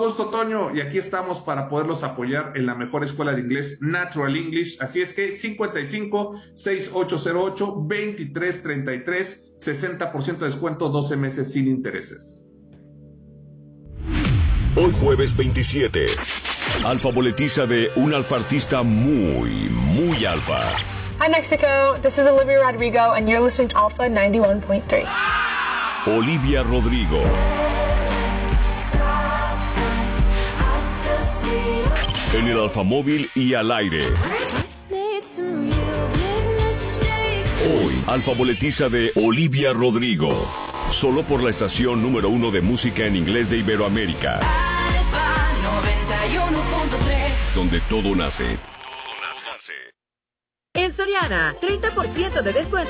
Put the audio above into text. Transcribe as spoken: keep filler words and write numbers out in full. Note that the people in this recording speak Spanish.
gusto, Toño, y aquí estamos para poderlos apoyar en la mejor escuela de inglés, Natural English. Así es que cincuenta y cinco, sesenta y ocho cero ocho, veintitrés treinta y tres, sesenta por ciento de descuento, doce meses sin intereses. Hoy jueves veintisiete, Alfa boletiza de un alfa artista muy, muy alfa. Hi Mexico, this is Olivia Rodrigo and you're listening to Alpha ninety-one point three. Olivia Rodrigo. En el Alfa Móvil y al aire. Hoy, Alfa boletiza de Olivia Rodrigo. Solo por la estación número uno de música en inglés de Iberoamérica. Alfa noventa y uno punto tres. Donde todo nace. En Soriana, treinta por ciento de descuento